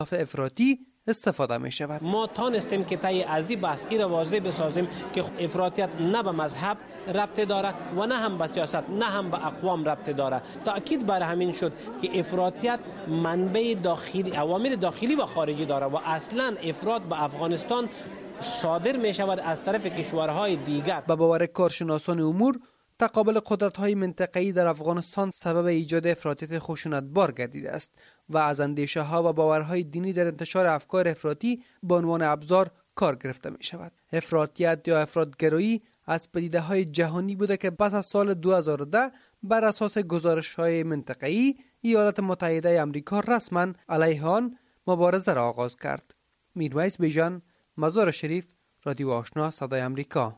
افراطی استفاده می شود. ما تانستیم که تای ازی بحث ای را واضح بسازیم که افراطیت نه به مذهب ربط داره و نه هم به سیاست، نه هم به اقوام ربط داره. تأکید بر همین شد که افراطیت منبع داخلی، عوامل داخلی و خارجی داره و اصلا افراط به افغانستان صادر می شود از طرف کشورهای دیگر. به باور کارشناسان امور، تقابل قدرت‌های منطقه‌ای در افغانستان سبب ایجاد افراطیت خشونت‌بار گردیده است و از اندیشه‌ها و باورهای دینی در انتشار افکار افراطی به عنوان ابزار کار گرفته می شود. افراطیت یا افراط‌گرایی از پدیده‌های جهانی بوده که پس از سال 2010 بر اساس گزارش‌های منطقه‌ای ایالات متحده آمریکا رسما علیه آن مبارزه را آغاز کرد. میرویس بیژن، مزار شریف، رادیو آشنا، صدای آمریکا.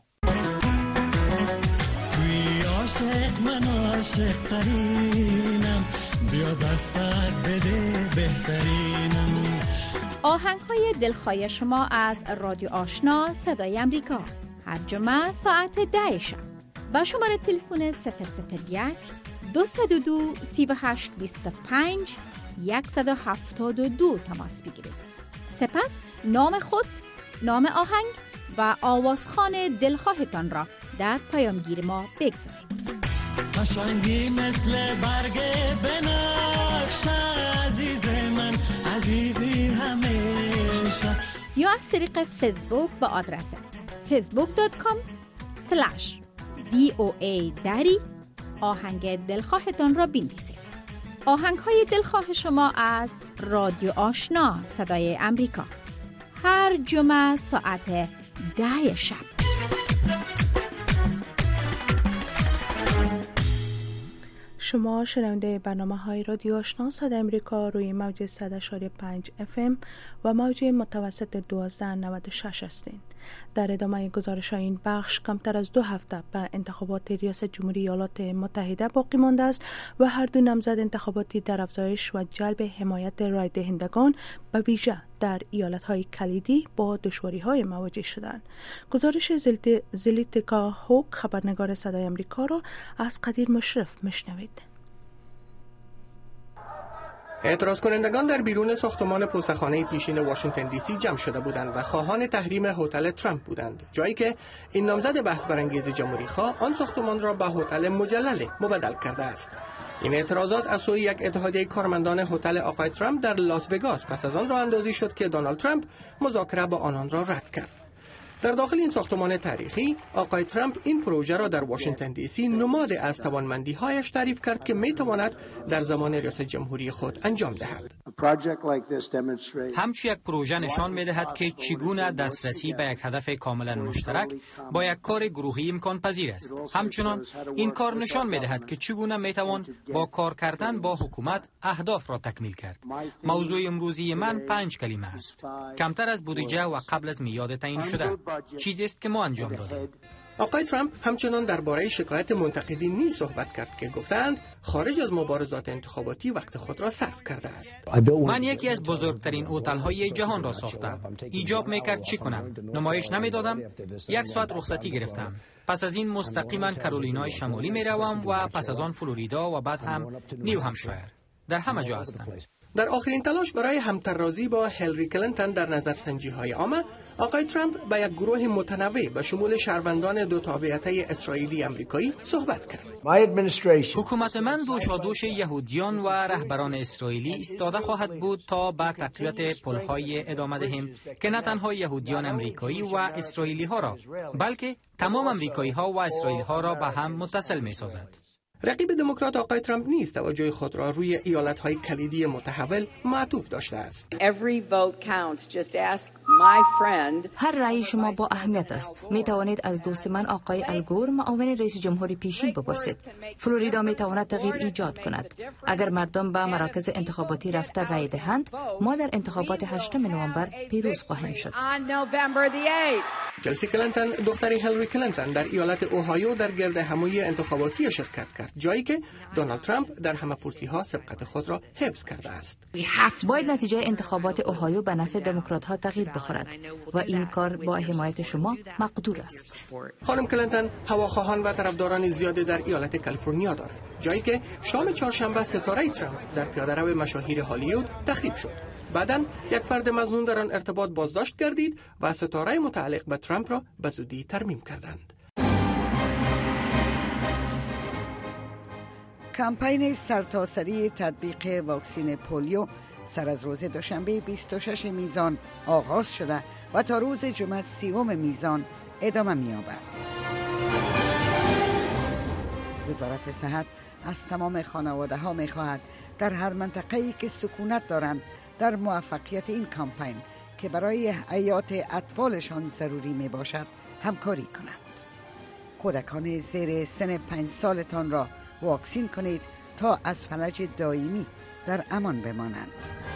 من عاشق ترینم، بیا دستک بده بهترینم. آهنگ‌های دلخواه شما از رادیو آشنا صدای آمریکا هر جمعه ساعت 10 شب با شماره تلفن 001 202 3825 172 تماس بگیرید. سپس نام خود، نام آهنگ و آوازخوان دلخواهتان را در پیامگیر ما بگذارید. قشنگی مثل برگ بنفشه، عزیز من عزیزی همیشه. یا از طریق فیسبوک با آدرس facebook.com/voa آهنگ دلخواهتان را بنویسید. آهنگ های دلخواه شما از رادیو آشنا صدای امریکا هر جمعه ساعت 10 شب. شما شنونده برنامه‌های رادیو آشنا صدای امریکا روی موج 100.5 FM و موج متوسط 1296 هستید. در ادامه گزارش این بخش، کمتر از 2 هفته به انتخابات ریاست جمهوری ایالات متحده باقی مانده است و هر دو نامزد انتخاباتی در افزایش و جلب حمایت رای دهندگان به ویژه در ایالت‌های کلیدی با دشواری‌های مواجه شدند. گزارش زلیتیکا هوک، خبرنگار صدای امریکا، را از قدیر مشرف میشنوید. اعتراض کنندگان در بیرون ساختمان پوستخانه پیشین واشنگتن دی سی جمع شده بودند و خواهان تحریم هتل ترامپ بودند، جایی که این نامزد بحث برانگیز جمهوری خواه آن ساختمان را به هتل مجلل مبدل کرده است. این اعتراضات از سوی یک اتحادیه کارمندان هتل آقای ترامپ در لاس وگاس پس از آن راه اندازی شد که دونالد ترامپ مذاکره با آنان را رد کرد. در داخل این ساختمان تاریخی، آقای ترامپ این پروژه را در واشنگتن دی سی نماد از توانمندی‌هایش تعریف کرد که می‌تواند در زمان ریاست جمهوری خود انجام دهد. همچون یک پروژه نشان می‌دهد که چگونه دسترسی به یک هدف کاملا مشترک با یک کار گروهی امکان پذیر است. همچنان این کار نشان می‌دهد که چگونه می‌توان با کار کردن با حکومت اهداف را تکمیل کرد. موضوع امروزی من 5 کلمه است: کمتر از بودجه و قبل از میعاد تعیین شده. چیزی است که ما انجام دادیم. آقای ترامپ همچنان درباره شکایت منتقدین نیز صحبت کرد که گفتند خارج از مبارزات انتخاباتی وقت خود را صرف کرده است. من یکی از بزرگترین هتل‌های جهان را ساختم. ایجاب میکرد چی کنم؟ نمایش نمیدادم. 1 ساعت رخصتی گرفتم. پس از این مستقیما کارولینای شمالی میروم و پس از آن فلوریدا و بعد هم نیو همشایر. در همه جا هستم. در آخرین تلاش برای همترازی با هیلاری کلینتون در نظرسنجی‌های عامه، آقای ترامپ با یک گروه متنوع به شمول شهروندان دو تابعیت اسرائیلی آمریکایی صحبت کرد. حکومت من دوشادوش یهودیان و رهبران اسرائیلی ایستاده خواهد بود تا به تقویت پل‌های ادامه دهیم که نه تنها یهودیان آمریکایی و اسرائیلی ها را، بلکه تمام آمریکایی ها و اسرائیلی ها را به هم متصل می‌سازد. رقیب دموکرات آقای ترامپ نیز توجه خود را روی ایالت‌های کلیدی متحول معطوف داشته است. هر رأی شما با اهمیت است. می توانید از دوست من آقای الگور، معاون رئیس جمهور پیشین، بپرسید. فلوریدا می تواند تغییر ایجاد کند. اگر مردم به مراکز انتخاباتی رفته رأی دهند، ما در انتخابات 8 نوامبر پیروز خواهیم شد. چلسی کلینتون، دختر هیلاری کلینتون، در ایالت اوهایو در گرد همایی انتخاباتی شرکت کرد، جایی که دونالد ترامپ در همه پرسی‌ها سبقت خود را حفظ کرده است. باید نتیجه انتخابات اوهایو به نفع دموکرات‌ها تغییر بخورد و این کار با حمایت شما مقدور است. خانم کلینتون هواخواهان و طرفداران زیادی در ایالت کالیفرنیا دارد، جایی که شام چهارشنبه ستاره ترامپ در پیاده‌رو مشاهیر هالیوود تخریب شد. بعداً یک فرد مظنون در آن ارتباط بازداشت گردید و ستاره متعلق به ترامپ را به زودی ترمیم کردند. کمپین سرتاسری تطبیق واکسن پولیو سر از روز دوشنبه 26 میزان آغاز شده و تا روز جمعه 30 میزان ادامه می‌یابد. وزارت صحت از تمام خانواده‌ها می‌خواهد در هر منطقه‌ای که سکونت دارند در موفقیت این کمپین که برای حیات اطفالشان ضروری میباشد همکاری کنند. کودکان زیر سن 5 سالتان را واکسین کنید تا از فلج دائمی در امان بمانند.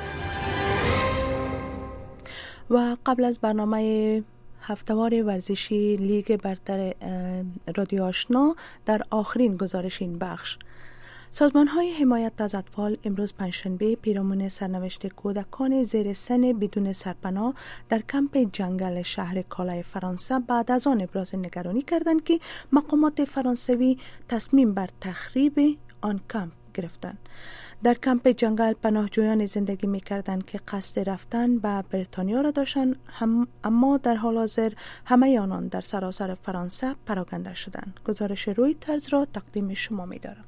و قبل از برنامه هفتهوار ورزشی لیگ برتر رادیو آشنا در آخرین گزارش این بخش، سازمان‌های حمایت از اطفال امروز پنجشنبه پیرامون سرنوشت کودکان زیر سن بدون سرپناه در کمپ جنگل شهر کالای فرانسه بعد از آن ابراز نگرانی کردند که مقامات فرانسوی تصمیم بر تخریب آن کمپ گرفتند. در کمپ جنگل پناهجویان زندگی می‌کردند که قصد رفتن به بریتانیا را داشتند، اما در حال حاضر همه آنان در سراسر فرانسه پراکنده شدند. گزارش رویترز را تقدیم شما می‌دارم.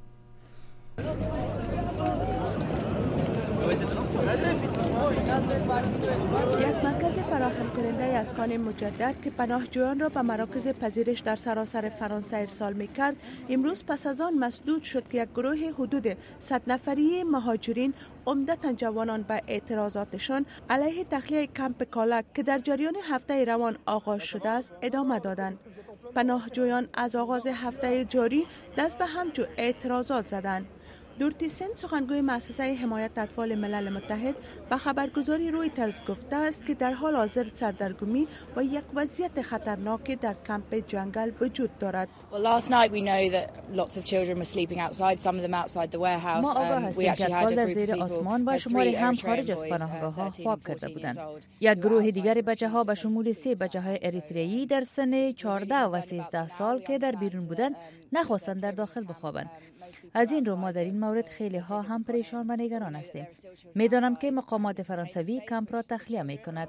یک مرکز فراهم کننده اسکان مجدد که پناهجویان را به مراکز پذیرش در سراسر فرانسه ارسال می‌کرد، امروز پس از آن مسدود شد که یک گروه حدود 100 نفری مهاجرین، عمدتاً جوانان، به اعتراضاتشان علیه تخلیه کمپ کالک که در جریان هفته روان آغاز شده است ادامه دادند. پناهجویان از آغاز هفته جاری دست به همچو اعتراضات زدند. دورتیسن، سخنگوی مؤسسه حمایت اطفال ملل متحد، به خبرگزاری رویترز گفته است که در حال حاضر سردرگمی و یک وضعیت خطرناک در کمپ جنگل وجود دارد. ما آگاه هستیم که اطفال در زیر آسمان و شماری هم خارج از پناهگاه‌ها خواب کرده بودند. یک گروه دیگر بچه‌ها به شمول 3 بچه‌های اریتریایی در سن 14 و 13 سال که در بیرون بودند نخواستند در داخل بخوابند. از این رو ما در این مورد خیلی ها هم پریشان و نگران هستیم. میدانم که مقامات فرانسوی کمپ را تخلیه می کند.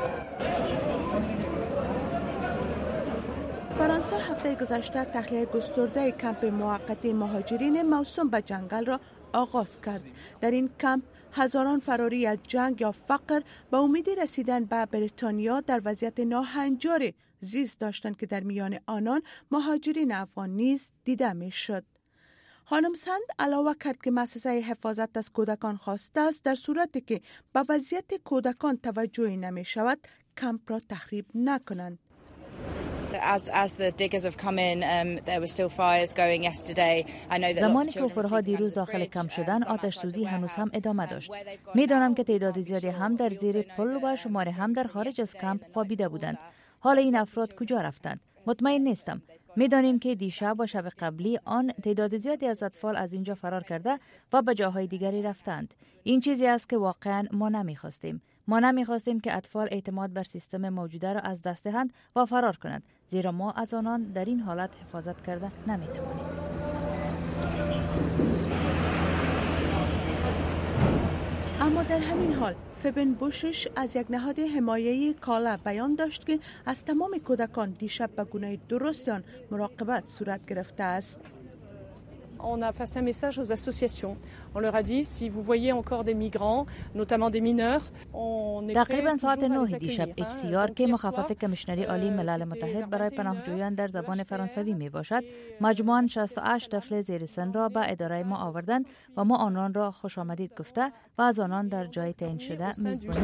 فرانسه هفته گذشته تخلیه گسترده کمپ موقتی مهاجرین موسوم به جنگل را آغاز کرد. در این کمپ هزاران فراری از جنگ یا فقر به امید رسیدن به بریتانیا در وضعیت ناهنجار زیست داشتند که در میان آنان مهاجرین افغان نیز دیده می شد. خانم سند علاوه کرد که مؤسسه حفاظت از کودکان خواسته است در صورتی که به وضعیت کودکان توجهی نمی شود کمپ را تخریب نکنند. زمانی که حفره‌ها دیروز داخل کمپ شدن، آتش سوزی هنوز هم ادامه داشت. میدانم که تعداد زیادی هم در زیر پل و شماری هم در خارج از کمپ خوابیده بودند. حالا این افراد کجا رفتند؟ مطمئن نیستم. میدانیم که دیشب و شب قبلی آن تعداد زیادی از اطفال از اینجا فرار کرده و به جاهای دیگری رفتند. این چیزی است که واقعا ما نمیخواستیم. ما نمیخواستیم که اطفال اعتماد بر سیستم موجوده را از دست دهند و فرار کنند، زیرا ما از آنان در این حالت حفاظت کرده نمیتوانیم. اما در همین حال فبن بوشش از یک نهاد حمایه کالا بیان داشت که از تمام کودکان دیشب به گونه درست آن مراقبت صورت گرفته است. On a passé un message aux associations. On leur a dit si vous voyez encore des migrants, notamment des mineurs, on est تقریبا ساعت 9 دیشب HCR که مخفف کمیشنری عالی ملل متحد برای پناهجویان در زبان فرانسوی می باشد، مجموعاً 68 طفل زیر سن را به اداره ما آوردند و ما آنان را خوش آمدید گفته و از آنان در جای تعیین شده میزبانی.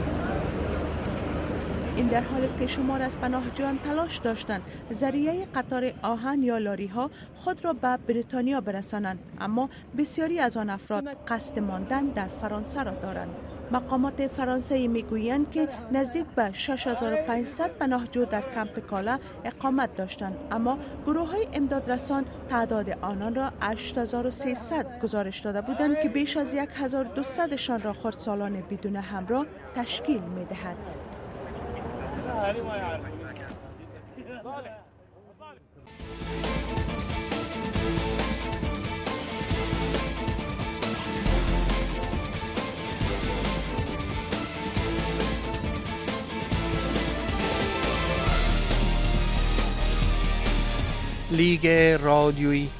این در حالی است که شمار از پناهجویان تلاش داشتند ذریعه قطار آهن یا لاری ها خود را به بریتانیا برسانند، اما بسیاری از آن افراد قصد ماندن در فرانسه را دارند. مقامات فرانسوی میگویند که نزدیک به 6500 پناهجو در کمپ کالا اقامت داشتند، اما گروه های امدادرسان تعداد آنان را 8300 گزارش داده بودند که بیش از 1200 شان را خردسالان بدون همراه تشکیل می‌دهد. لیگ رادیویی.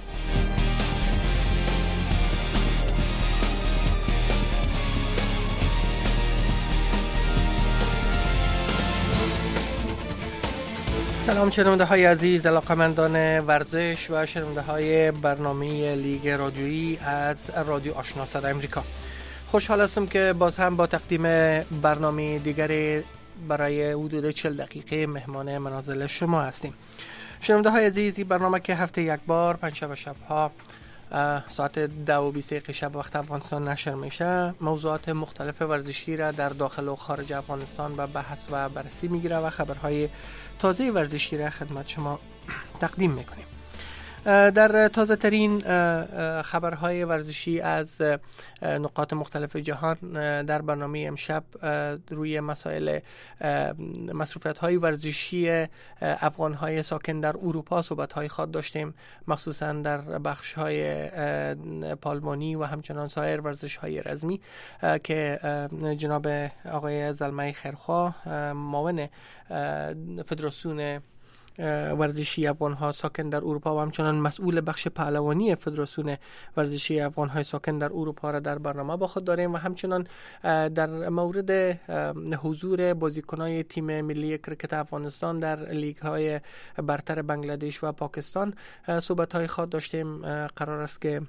سلام شنونده های عزیز، علاقمندان ورزش و شنونده های برنامه لیگ رادیویی از رادیو آشنا صدای امریکا. خوشحال هستم که باز هم با تقدیم برنامه دیگری برای حدود 40 دقیقه مهمان منازل شما هستیم. شنونده های عزیز، این برنامه که هفته یک بار پنجشنبه شبها ساعت 10:20 شب وقت افغانستان نشر میشه، موضوعات مختلف ورزشی را در داخل و خارج افغانستان به بحث و بررسی میگیره و خبرهای تازه ورزشی را خدمت شما تقدیم میکنیم. در تازه ترین خبرهای ورزشی از نقاط مختلف جهان در برنامه امشب روی مسائل مصروفیت های ورزشی افغان های ساکن در اروپا صحبت های خواهد داشتیم، مخصوصا در بخش های پالمانی و همچنان سایر ورزش های رزمی که جناب آقای زلمه خیرخواه معاون فدراسیون ورزشی افغان ها ساکن در اروپا و همچنان مسئول بخش پهلوانی فدراسیون ورزشی افغان های ساکن در اروپا را در برنامه با خود داریم و همچنان در مورد حضور بازیکنان تیم ملی کرکت افغانستان در لیگ های برتر بنگلادش و پاکستان صحبت های خواهد داشتیم. قرار است که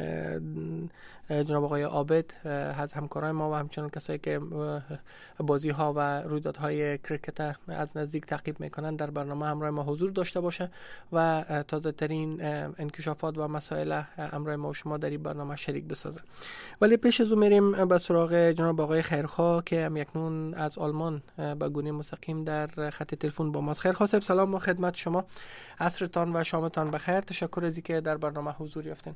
جناب آقای عابد از همکارای ما و همچنان کسایی که بازی ها و رویدادهای کرکت از نزدیک تعقیب میکنن در برنامه همراه ما حضور داشته باشه و تازه ترین انکشافات و مسائل همراه ما و شما در این برنامه شریک بسازه. ولی پیش از اون میریم به سراغ جناب آقای خیرخواه که هم یکنون از آلمان به گونه مستقیم در خط تلفن با ماست. خیرخواه صاحب، سلام و خدمت شما. عصرتان و شامتان بخیر. تشکر از اینکه در برنامه حضور یافتین.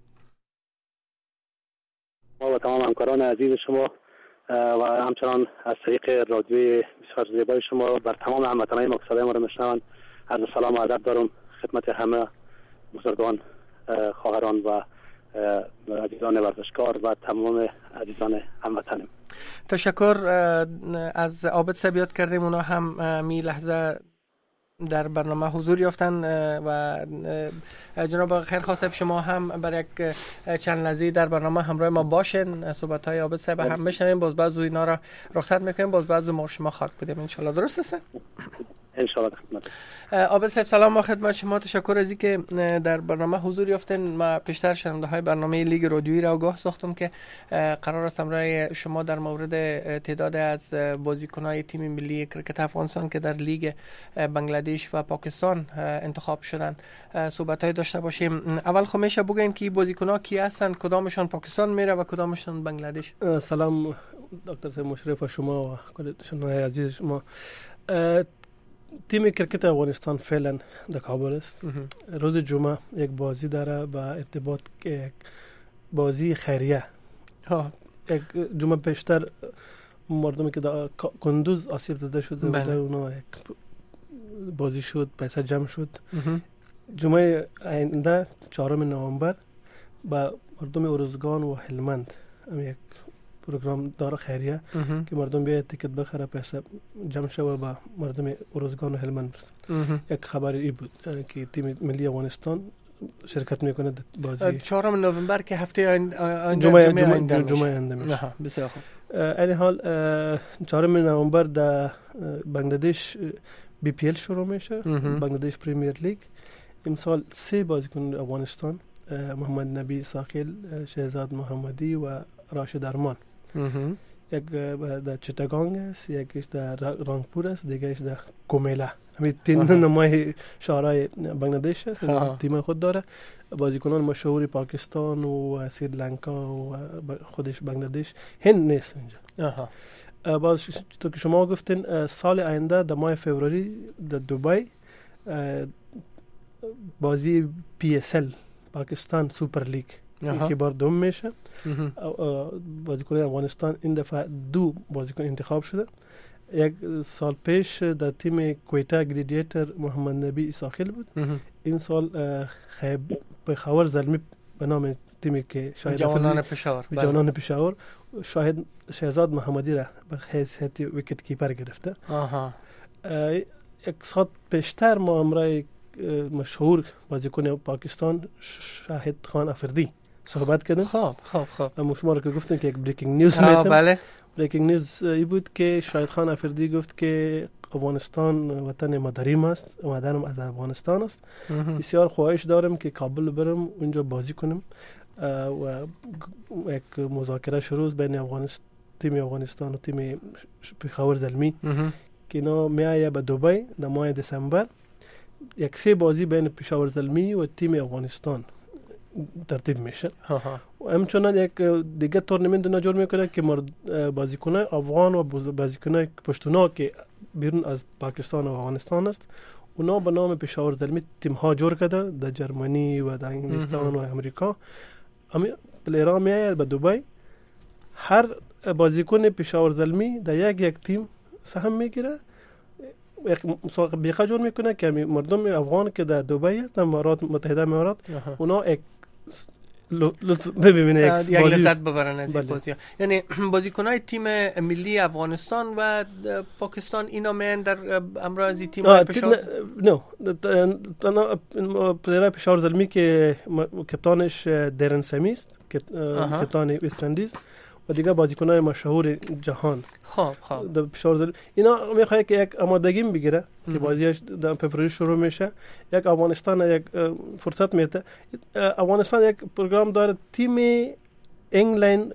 ما و تمام همکاران عزیز شما و همچنان از طریق رادیوی بسیار زیبای شما بر تمام هموطنان ما که صدای ما را میشنوند عرض سلام و ادب دارم خدمت همه بزرگان، خواهران و عزیزان ورزشکار و تمام عزیزان هموطنیم. تشکر. از عابد صاحب یاد کردیم، اونا هم می لحظه در برنامه حضور یافتن و جناب خیرخواه صاحب شما هم برای یک چند لحظه در برنامه همراه ما باشین، صحبت های عابد صاحب هم بشنویم، باز بعض اینا را رخصت میکنیم، باز بعض ما شما خاک بودیم ان شاء الله. درست است؟ ان شاء الله. خدمت عابد صاحب سلام و خدمت شما. تشکر از اینکه در برنامه حضور یافتین. ما پیشتر شنونده های برنامه لیگ رادیویی را آگاه ساختم که قرار است امروز شما در مورد تعداد از بازیکنان تیم ملی کرکت افغانستان که در لیگ بنگلادش و پاکستان انتخاب شدن صحبت های داشته باشیم. اول خمیشه بگوین که بازیکنان کی هستن، کدامشان پاکستان میره و کدامشان بنگلادش؟ سلام دکتر صاحب مشرف شما و کل شنوندگان عزیز شما. تیم کرکت افغانستان فعلا در کابل است. روز جمعه یک بازی داره با ارتباط یک بازی خیریه. یک جمعه پیشتر مردمی که در کندوز آسیب زده شده بوده اونا یک بازی شد، پیسه جمع شد. جمعه آینده 4 نوامبر با مردم ارزگان و هلمند هم یک پروگرام داره خیریه که مردم بیاید تیکت بخره، پیسه جمع شوه با مردم ارزگان و هلمند برسد. یک خبری ای بود که تیم ملی افغانستان شرکت میکنه بازی 4 نوامبر که هفته جمعه آینده میشه. بسیار خوب. این حال 4 نوامبر در بنگلادش BPL شروع میشه، بنگلادش پریمیر لیگ. امسال 3 بازیکن افغانستان، محمد نبی ساخیل، شهزاد محمدی و راشد ارمان، یک در چتگانگ است، یکیش در رانگپور است، دیگرش در کومیلا. همین 3 نمای شهرهای بنگلادش است. تیم خود داره. بازیکنان مشهور پاکستان و سریلانکا و خودش بنگلادش هند نیست اینجا. باز تو که شما گفتین سال آینده در ماه فوریه در دبی بازی PSL پاکستان سوپر لیگ که بار دوم میشه. بازیکن افغانستان این دفعه 2 بازیکن انتخاب شده. یک سال پیش در تیم کویتا گلیدیتر محمد نبی ساخیل بود. این سال پشاور زلمی به نام تیمی که جوانان پشاور شاهد شهزاد محمدی را به حیثیت ویکت کیپر گرفته. یک سال پیشتر ما امرای مشهور بازیکن پاکستان شاهد خان افریدی صحبت کردن. خب اما شما رو که گفتن که یک بریکینگ نیوز میتم. بله. بریکینگ نیوز ای بود که شاهد خان افریدی گفت که افغانستان وطن مادریم است، مادرم از افغانستان است. بسیار خواهش دارم که کابل برم اونجا بازی کنم و یک مذاکره شروع بین تیم افغانستان و تیم پشاور زلمی که اینا میایه به دبی در ماه دسامبر. یک 3 بازی بین پشاور زلمی و تیم افغانستان ترتیب میشه و همچنان یک دیگه تورنمنت نجور میکنه که بازیکنای افغان و بازیکنای پشتونا که بیرون از پاکستان و افغانستان است اونا به نام پشاور زلمی تیم ها جور کرده در جرمنی و در انگلستان و امریکا. پلیرها میاید به دبی، هر بازیکن پشاور زلمی در یک تیم سهم میگیره، یک مسابقه بیخا جور میکنه که مردم افغان که در دبی است، در متحده امارات، اونا یک ببینه یک لذت ببرن از این بازی. یعنی بازیکنای تیم ملی افغانستان و پاکستان اینا میان در امراضی تیم پشاور؟ نه، تنها پلیر پشاور زلمی که کپتانش درن سمی است، کپتان وست اندیز، و دیگه بازیکنای مشهور جهان. خب اینا میخواد که یک آمادگی بگیره که بازیش در فوریه شروع میشه. یک افغانستان یک فرصت میده. افغانستان یک پروگرام داره، تیم انگلند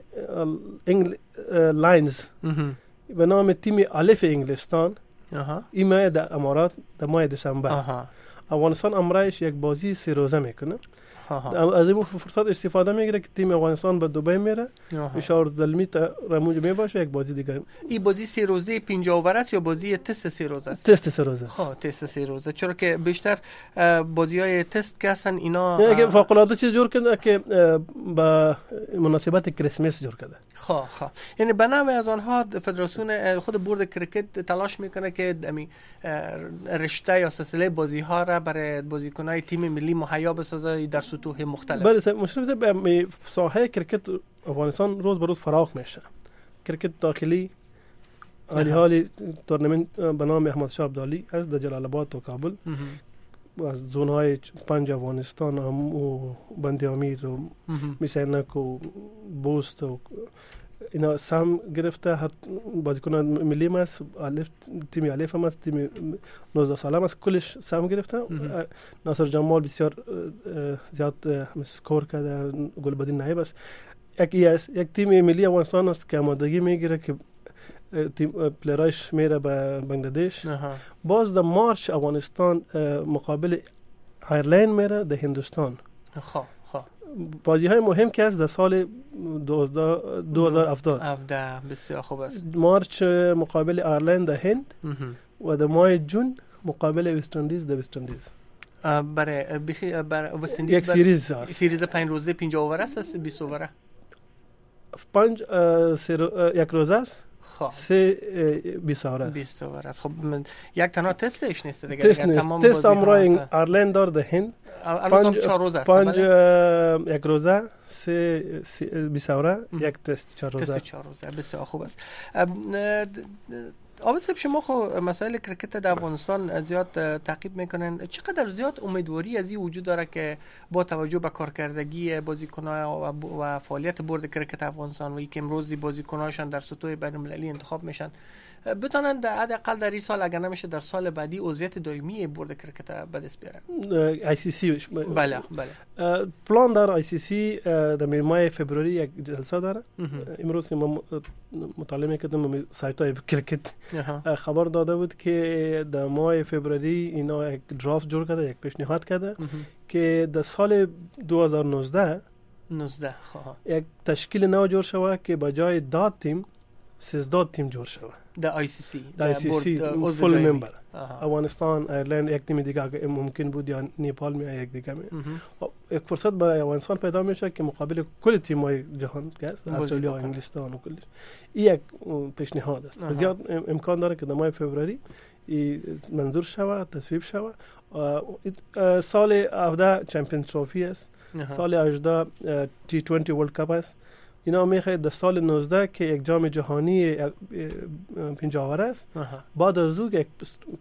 لاینز به نام تیم الف انگلستان. این ماه در امارات در ماه دسامبر. افغانستان امرایش یک بازی 3 روزه میکنه. از این فرصت استفاده میگیره که تیم افغانستان به دبی میره، پشاور زلمی رموج میباشه یک بازی دیگه. این بازی 3 روزه 50 اوور است یا بازی تست 3 روزه است؟ تست 3 روزه. تست 3 روزه، چرا که بیشتر بازی‌های تست که هستن اینا که فوق العاده چیز جور کرده که با مناسبت کریسمس جور کرده. یعنی بنابر از آنها فدراسیون خود بورد کرکت تلاش میکنه که رشته یا سلسله بازی‌ها را برای بازیکن‌های تیم ملی مهیا بسازه در سطوح مختلف. بله، مشرف به ساحه کرکت افغانستان روز به روز فراخ میشه. کرکت داخلی حالی تورنمنت به نام احمد شاه عبدالی از در جلال آباد و کابل از زونهای 5 افغانستان و بند امیر و میسینک و بوست و اینا سهم گرفته. هر بازیکن ملی هم است، تیم الف هم است، تیم 19 ساله هم است، کلش سهم گرفته. ناصر جمال بسیار زیاد سکور کرده، گلبدین نایب است. یک تیم ملی افغانستان است که آمادگی میگیره که تیم پلیرایش میره به بنگلادش. باز در مارچ افغانستان مقابل ایرلند میره در هندوستان. بازی های مهم که است در سال 2017 بسیار خوب است. مارچ مقابل ایرلند در هند و در ماه جون مقابل وست اندیز در وست اندیز. برای وست اندیز یک سریز 5 روزه 50 اوور است، 20 اوور 1 روزه است. 20 اوور است. خب یک تنها تستش نیست دیگه، تمام تست امرای ایرلند داره در هند. 4 روزه است. 5 1 روزه، 20 اوور، یک تست 4 روزه. تست 4 روزه بسیار خوب است. عابد صاحب، شما خو مسائل کرکت در افغانستان زیاد تعقیب میکنن، چقدر زیاد امیدواری از این وجود داره که با توجه به کارکردگی بازیکن‌ها و فعالیت بورد کرکت افغانستان و اینکه امروز بازیکن‌هاشون در سطوح بین‌المللی انتخاب میشن بتونن حداقل در این سال اگر نمیشه در سال بعدی عضویت دائمی بورد کرکت به دست بیارن؟ آی سی سی بله پلان داره. آی سی سی در ماه فوریه یک جلسه داره. امروز که ما مطالعه میکردم سایت‌های کرکت خبر داده بود که در ماه فوریه اینا یک درافت جور کرده، یک پیشنهاد کرده که در سال 2019 یک تشکیل نو جور شود که به جای 10 تیم 13 تیم جور شود. در آی سی سی فول ممبر. افغانستان، ایرلند، یک تیم دیگه ممکن بود یا نیپال می یک دیگه می. یک فرصت برای افغانستان پیدا میشه که مقابل کل تیم‌های جهان که است، استرالیا، انگلستان و کلش، این یک پیشنهاد است. زیاد امکان داره که در ماه فوریه منظور شود، تصویب شود. سال 17 چمپیونز تروفی است، سال 18 تی 20 ورلد کاپ است. اینا میخواد در سال 19 که یک جام جهانی 50 اوور است، بعد از او یک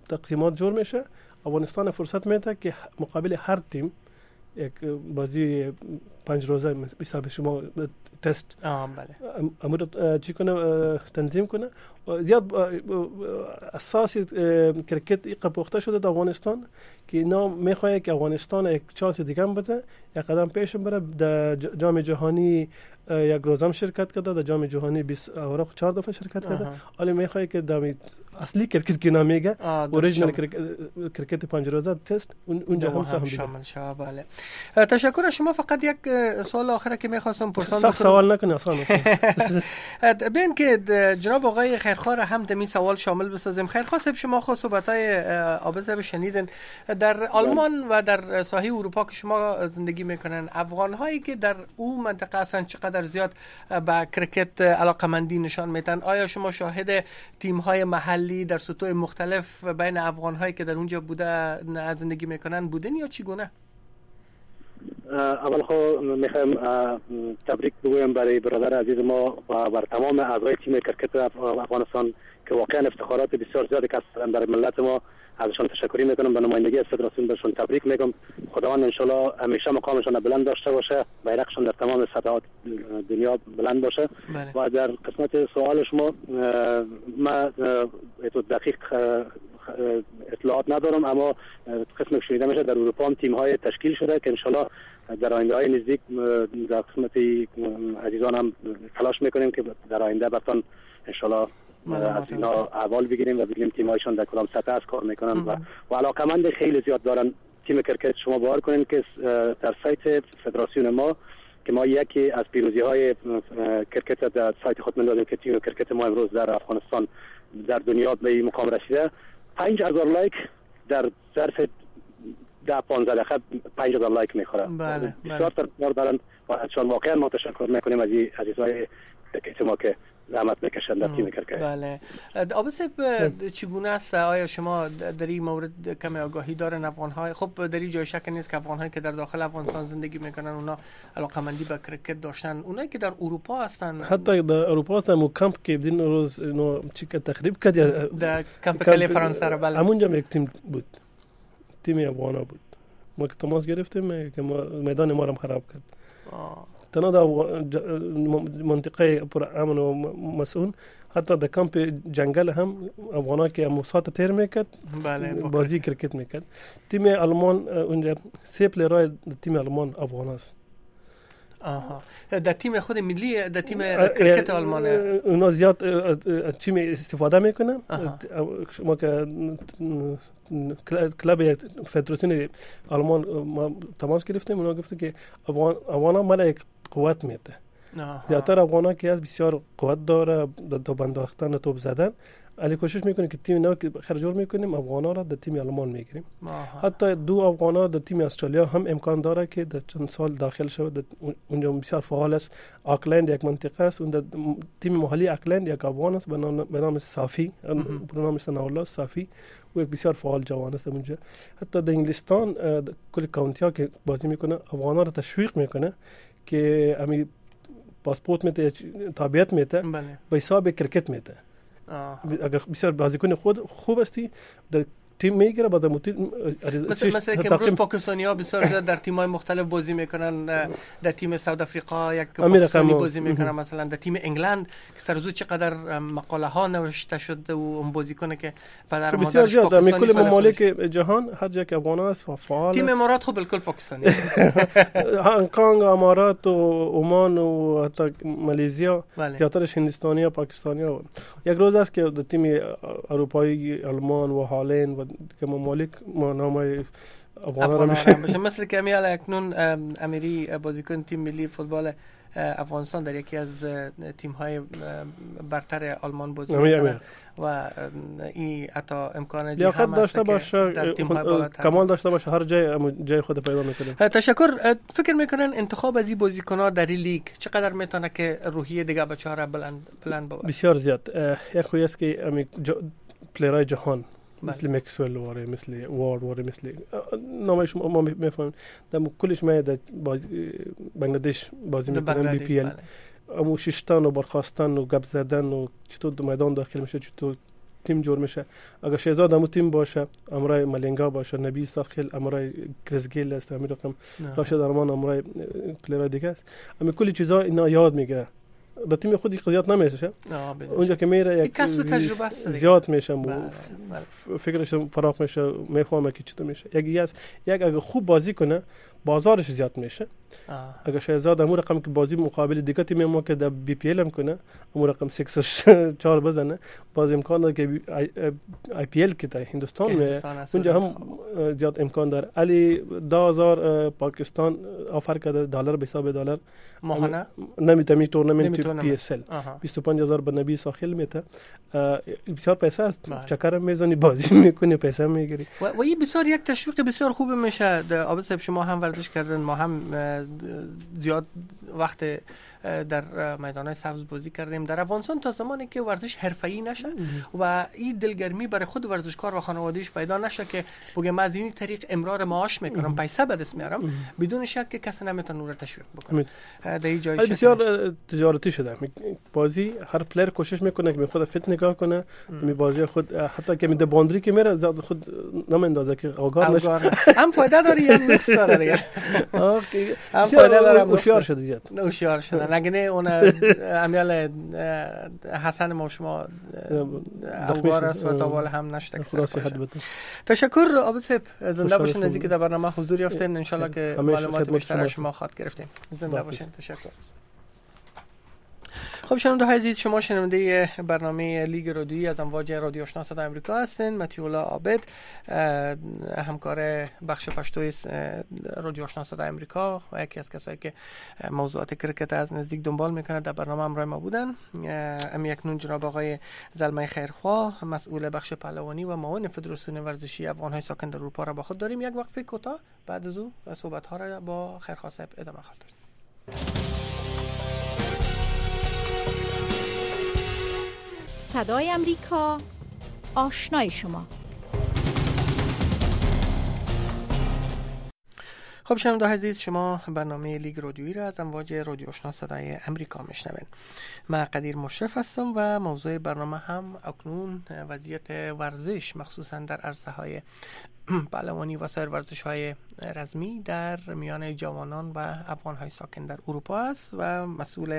تقسیمات جور میشه، افغانستان فرصت میده که مقابل هر تیم یک بازی 5 روزه حساب شما تست بله امور چی کنه تنظیم کنه. زیاد اساس کرکت پخته شده در افغانستان که اینا میخواد که افغانستان یک چانس دیگه هم بده، یک قدم پیش بره. در جام جهانی یک روزم شرکت کرده، در جام جهانی 20 اوراق 4 دفعه شرکت کرده. حالا میخواد که در اصلی کرکت که نمیگه اوریجینال کرکت 5 روزه تست اونجا هم شامل شه. بله تشکر از شما. فقط یک سوال آخره که میخواستم پرسان بکنم. سوال نکنه اصلا ببین که جناب آقای خیرخواه هم دمی سوال شامل بسازیم. خیرخواه صاحب شما خود صحبت‌های عابد شنیدن. در آلمان و در ساحل اروپا که شما زندگی میکنن، افغان‌هایی که در اون منطقه هستن چقدر زیاد به کرکت علاقه‌مندی نشان میدن؟ آیا شما شاهد تیم‌های محلی در سطوح مختلف بین افغان‌هایی که در اونجا بوده زندگی میکنن بودن یا چگونه؟ اول خو میخوایم تبریک بگویم برای برادر عزیز ما و بر تمام اعضای تیم کرکت افغانستان که واقعا افتخارات بسیار زیادی کسبیدن برای ملت ما. ازشان تشکر میکنم، به نمایندگی از فدراسیون بهشون تبریک میگم. خداوند انشالله همیشه مقامشان بلند داشته باشه، بیرقشان در تمام سطحات دنیا بلند باشه. بله. و در قسمت سوال شما ما دقیق اطلاعات ندارم، اما قسم شنیده میشه در اروپا هم تیم های تشکیل شده که انشالله در آینده های نزدیک در قسمت عزیزان هم تلاش میکنیم که در آینده براتون انشالله از اینا احوال بگیریم و بگیم تیم هایشان در کدام سطح از کار میکنن و علاقمند خیلی زیاد دارن. تیم کرکت شما باور کنین که در سایت فدراسیون ما که ما یکی از پیروزی های کرکت در سایت خود من دادیم که تیم کرکت ما امروز در افغانستان در دنیا به این مقام رسیده. 5000 لایک در ظرف 10-15 دقیقه 5000 لایک میخوره. بله بسیار تشکر دارن و چون واقعا ما تشکر میکنیم از عزیزای کرکت ما که زحمت میکشن در تیم کرکت. بله عابد صاحب چگونه است؟ آیا شما در این مورد کمی آگاهی دارن افغان‌های؟ خب در این جای شک نیست که افغان‌هایی که در داخل افغانستان زندگی میکنن اونا علاقه‌مندی به کرکت داشتن. اونایی که در اروپا هستن، حتی در اروپا هم کمپ که بدین روز اینو چی که تخریب کرد در کمپ کلی فرانسه رو. بله همونجا یک تیم بود، تیم افغانا بود. ما که تماس گرفتیم که میدان ما رو خراب کرد. تنها در منطقه پر امن و مسئول، حتی در کمپ جنگل هم افغانا که موسات تیر میکرد. بله بازی کرکت میکرد. تیم آلمان اونجا 3 پلیرای تیم آلمان افغان است. در تیم خود ملی، در تیم کرکت آلمان اونا زیاد تیم استفاده میکنن. شما که کلاب فدراسیون آلمان ما تماس گرفتیم، اونا گفته که افغانا مال یک قوت میده. زیادتر افغانا که از بسیار قوت داره در توپ انداختن و توپ زدن. علی کوشش میکنیم که تیم نو که خرجور میکنیم افغانا را در تیم آلمان میگیریم. حتی 2 افغانا در تیم استرالیا هم امکان داره که در چند سال داخل شود. اونجا بسیار فعال است. آکلند یک منطقه است، اون در تیم محلی آکلند یک افغان است به نام صافی، به نام سناءالله صافی، و یک بسیار فعال جوان است اونجا. حتی در انگلستان کل کانتی ها که بازی میکنه افغانا را تشویق میکنه که امی پاسپورت میده، تابعیت میده، به حساب کرکت میده. اگر بسیار بازیکن خود خوب استی در تیم میگیره بعد مثلا که امروز پاکستانی‌ها بسیار زیاد در تیم‌های مختلف بازی میکنن. در تیم ساوت آفریقا یک پاکستانی بازی میکنه، مثلا در تیم انگلند که سرزود چقدر مقاله ها نوشته شده و اون بازیکن که پدر مادرش پاکستانی است. کل ممالک جهان هر جا که افغان است فعال. تیم امارات خب بالکل پاکستانی، هنگ کنگ، امارات و عمان و حتی مالزیا زیادترش هندستانی و پاکستانی ها. یک روز است که در تیم اروپایی، آلمان و هلند که ممالک ما نامای افغان میشه مثل که میال اکنون امیری بازیکن تیم ملی فوتبال افغانستان در یکی از تیم‌های برتر آلمان بازی می‌کنه و این عطا امکان لیاقت داشته باشه، در تیم‌های بالاتر کمال داشته باشه، هر جای خود پیدا می‌کنه. تشکر. فکر می‌کنن انتخاب از این بازیکن‌ها در این لیگ چقدر میتونه که روحیه دیگه بچه‌ها را بلند ببره؟ بسیار زیاد. یک خوی است که پلیرای جهان مثل مکسول واره، مثل وارد واره، مثل نامش ما میفهمیم در کلش ما در بنگلادش بازی میکنن بی پی ال. امو ششتن و برخواستن و گپ زدن و چطور میدان داخل میشه، چطور تیم جور میشه. اگر شهزاد همون تیم باشه، امرای ملنگا باشه، نبی ساخل، امرای کرزگیل است، همین رقم راشد ارمان، امرای پلیرای دیگه است. همین کلی چیزا اینا یاد میگیره. در تیم خودی قضیت نمیشه. اونجا که میره یک کسب تجربه است، زیاد میشه، فکرش فراخ میشه، میفهمه که چطور میشه. یکی است، یک اگه خوب بازی کنه بازارش زیاد میشه. اگه شهزاد امور رقم که بازی مقابل دیگه تیم ما که در بی پی ال هم کنه، امور رقم 6-4 بزنه، باز امکان داره که آی پی ال که در هندوستان میره، اونجا هم زیاد امکان داره. علی 2000 پاکستان آفر کرده دلار به حساب دلار ماهانه نمیتونی تورنمنت پی اس ال 25000 به نبی ساخل میته. بسیار پیسه است، چکر میزنی بازی میکنی پیسه میگیری و این بسیار یک تشویق بسیار خوب میشه. عابد صاحب شما هم ورزش کردن، ما هم زیاد وقت در میدان‌های سبز بازی کردیم در افغانستان تا زمانی که ورزش حرفه‌ای نشه و این دلگرمی برای خود ورزشکار و خانواده‌اش پیدا نشه که بگه من از این طریق امرار معاش میکنم، پیسه به دست میارم، بدون شک که کسی نمیتونه اون رو تشویق بکنه. در این جای بسیار تجارتی شده بازی. هر پلیر کوشش میکنه که خود فت نگاه کنه، می بازی خود حتی که میده باندری که میره زاد خود نمیندازه که آگاه نشه. هم فایده داره یا نیست داره دیگه. هم فایده داره، هوشیار شده زیاد. هوشیار شده. نگنه اون امیال حسن ما شما اوگار است و تاوال هم نشته که تشکر عابد صاحب، زنده باشین. نزدیک در برنامه حضور یافتین، انشالله که معلومات بیشتر از شما خواهد گرفتیم. زنده باشین. تشکر. خب شنونده های عزیز، شما شنونده برنامه لیگ رادیویی از امواج رادیو آشنا صدای آمریکا هستین. متیولا عابد، همکار بخش پشتوی رادیو آشنا صدای آمریکا و یکی از کسایی که موضوعات کرکت از نزدیک دنبال میکنه در برنامه همراه ما بودن. اکنون جناب آقای زلمه خیرخواه، مسئول بخش پهلوانی و معاون فدراسیون ورزشی افغان‌های ساکن در اروپا را با خود داریم. یک وقفه کوتاه، بعد از او صحبت ها را با خیرخواه صاحب ادامه خواهیم داد. صدای آمریکا، آشنای شما. خب شنونده عزیز، شما برنامه لیگ رادیویی را از امواج رادیو آشنا صدای آمریکا میشنوید. من قدیر مشرف هستم و موضوع برنامه هم اکنون وضعیت ورزش مخصوصا در عرصه‌های پهلوانی و سایر ورزش‌های رزمی در میان جوانان و افغان‌های ساکن در اروپا است و مسئول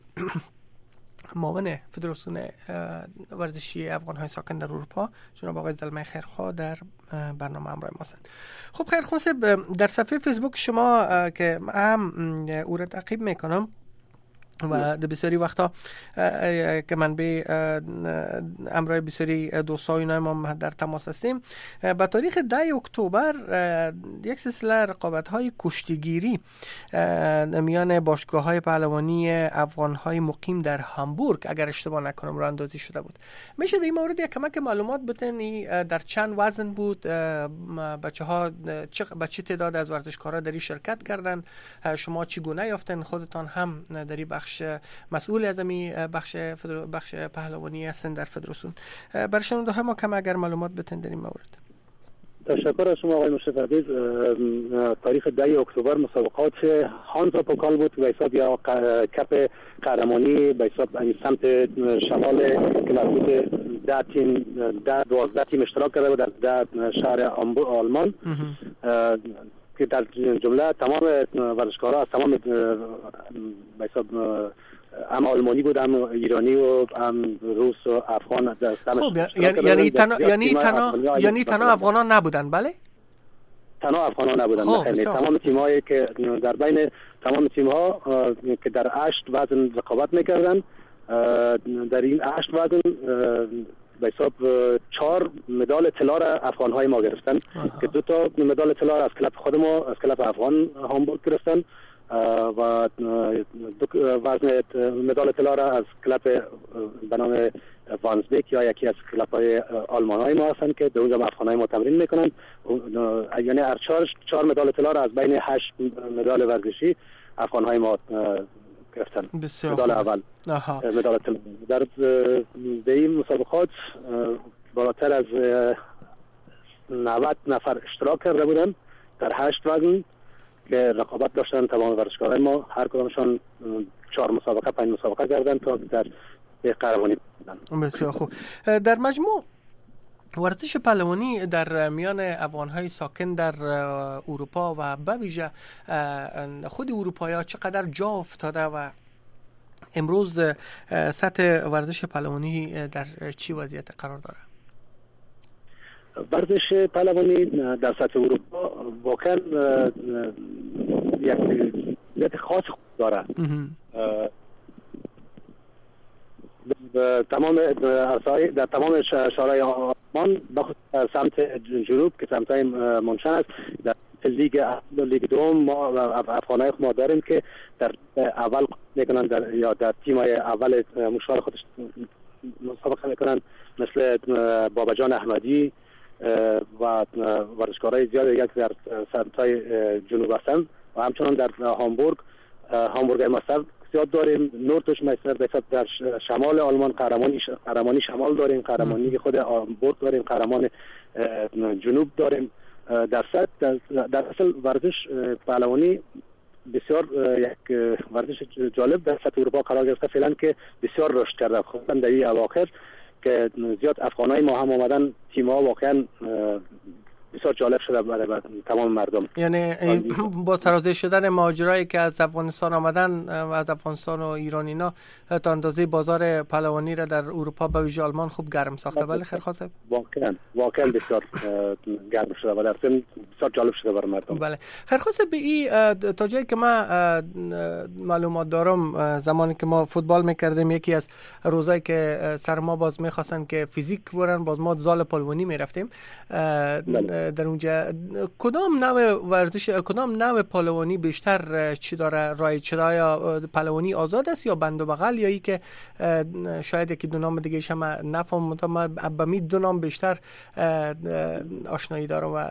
معاون فدراسیون ورزشی افغان‌های ساکن در اروپا جناب آقای زلمه خیرخواه در برنامه همراه ما هستند. خب خیرخواه صاحب، در صفحه فیسبوک شما که هم او را تعقیب میکنم و در بسیاری وقتا که من به امرای بسیاری دوستای ما در تماس هستیم، با تاریخ 10 اکتبر یک سلسله رقابت‌های کشتیگیری میان باشگاه‌های پهلوانی افغان‌های مقیم در هامبورگ اگر اشتباه نکنم راه اندازی شده بود. میشه در این مورد یک کمک معلومات بدین؟ در چند وزن بود؟ بچه‌ها به چه تعداد از ورزشکارا در این شرکت کردن؟ شما چگونه یافتن خودتان هم در این بخش مسئول از این بخش پهلوانی هستن در فدراسیون؟ برای شنونده ما کم اگر معلومات بدین در این مورد. تشکر از شما آقای مشرف عزیز. تاریخ 10 اکتبر مسابقات هانزا پوکال بود به حساب یا کپ قهرمانی به حساب سمت شمال که مربوط 12 تیم اشتراک کرده بود در شهر آلمان که در جمله تمام ورزشکارها از تمام به حساب هم آلمانی بود، هم ایرانی و هم روس و افغان. خب یعنی تنها افغانان نبودن؟ بله، تنها افغانان نبودن. تمام تیم‌هایی که در بین تمام تیم‌ها که در 8 وزن رقابت می‌کردن، در این 8 وزن به حساب 4 مدال طلا را افغان‌های ما گرفتن که 2 تا مدال طلا از کلب خود ما، از کلب افغان هامبورگ گرفتن و وزن مدال طلا را از کلب به نام وانزبیک یا یکی از کلب‌های آلمان‌های ما هستند که در اونجا افغان‌های ما تمرین میکنن. یعنی هر 4 مدال طلا را از بین 8 مدال ورزشی افغان‌های ما گرفتن. مدال اول مدال طلا. در این مسابقات بالاتر از 90 نفر اشتراک کرده بودند در 8 وزن که رقابت داشتن. تمام ورزشکاران ما هر کدامشان 4 مسابقه 5 مسابقه کردن تا در به قهرمانی بودن. بسیار خوب. در مجموع ورزش پهلوانی در میان افغان‌های ساکن در اروپا و به ویژه خود اروپایی‌ها چقدر جا افتاده و امروز سطح ورزش پهلوانی در چی وضعیت قرار داره؟ ورزش پهلوانی در سطح اروپا واقعا یک وضعیت خاص داره. در تمام شهرهای آلمان بخصوص سمت جنوب که سمت‌های منشن است، در لیگ دوم ما افغان‌های ما داریم که در اول میکنن یا در تیم‌های اول مشوار خودش مسابقه میکنن، مثل باباجان احمدی و ورزشکارای زیاد یک در سمت‌های جنوب هستن و همچنان در هامبورگ مستر زیاد داریم. نورتوش مستر در شمال آلمان قهرمانی شمال داریم، قهرمانی خود هامبورگ داریم، قهرمان جنوب داریم. در اصل ورزش پهلوانی بسیار یک ورزش جالب در سطح اروپا قرار گرفته فعلا که بسیار رشد کرده، خصوصا در این اواخر که زیاد افغانای ما هم اومدن، تیم‌ها واقعا بسیار جالب شده برای تمام مردم. یعنی با سرازیر شدن مهاجرایی که از افغانستان آمدن و از افغانستان و ایران اینا تا اندازه بازار پهلوانی را در اروپا به ویژه آلمان خوب گرم ساخته. بله خیرخواسته واقعا بسیار گرم شده و در ضمن بسیار جالب شده برای مردم. بله خیرخواسته به این تا جایی که ما معلومات دارم زمانی که ما فوتبال میکردیم یکی از روزایی که سر ما باز میخواستن که فیزیک برن باز ما زال پهلوانی میرفتیم. در اونجا کدام نوع ورزش کدام نوع پهلوانی بیشتر چی داره رایج شده؟ یا پهلوانی آزاد است یا بند و بغل یا ای که شاید یکی دو نام دیگه شما نفهم ما به می دو نام بیشتر آشنایی دارم و